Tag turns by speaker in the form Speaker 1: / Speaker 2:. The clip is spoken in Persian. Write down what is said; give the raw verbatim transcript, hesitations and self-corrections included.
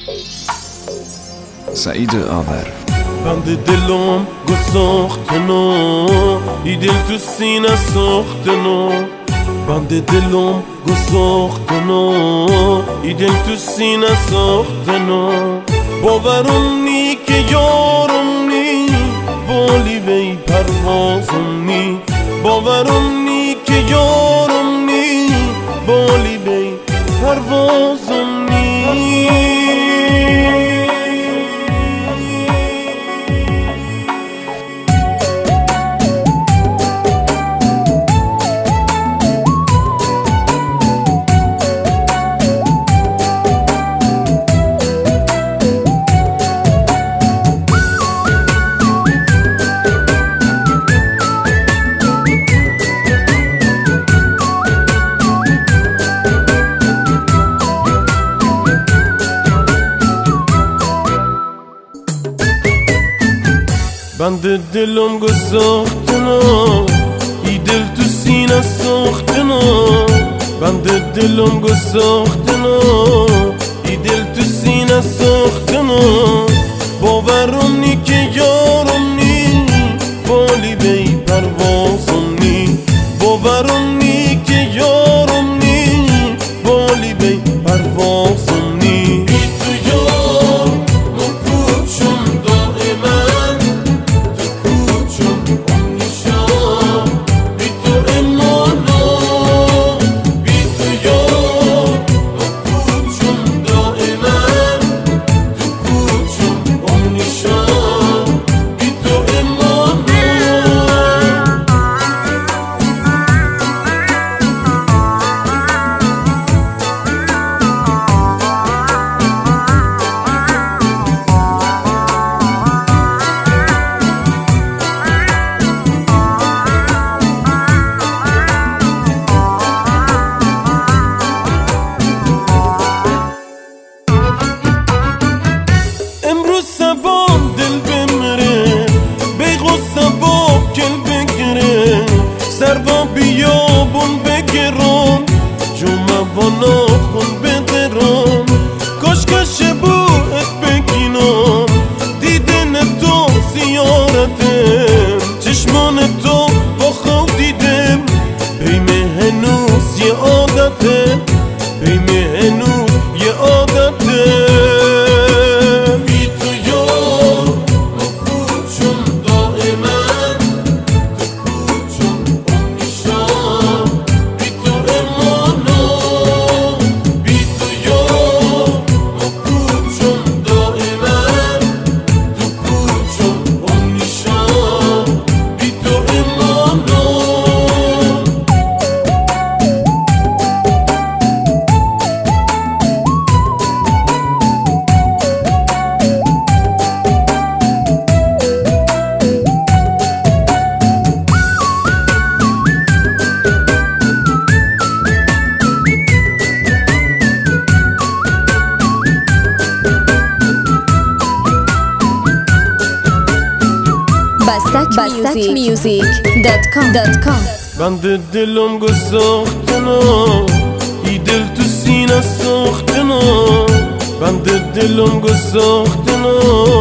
Speaker 1: سعید آور.
Speaker 2: بند دلم گساختنو ای دل تو سینه ساختنو، بند دلم گساختنو ای دل تو سینه ساختنو. باورم نی که یارم نی بالی بی پروازم نی، باورم نی که یارم نی بالی بی پروازم نی. بند دلم گساختنو ای دل تو سینه ساختنو، بند دلم گساختنو ای دل تو سینه ساختنو. باورم نی که یارم نی بالی بی پروازم نی، باورم نی که یارم نی بالی بی پروازم نی. سروا بیابون بگیرم جمعه و ناخون بدرم، کاش کاش بوت بگینم دیدن تو زیارتم، چشمان تو با خود دیدم بیم هنوز یه عادته، بیم هنوز یه عادته.
Speaker 3: بستک میوزیک دات کام.
Speaker 2: بند دلم گساختنو ای دل تو سینه ساختنو، بند دلم گساختنو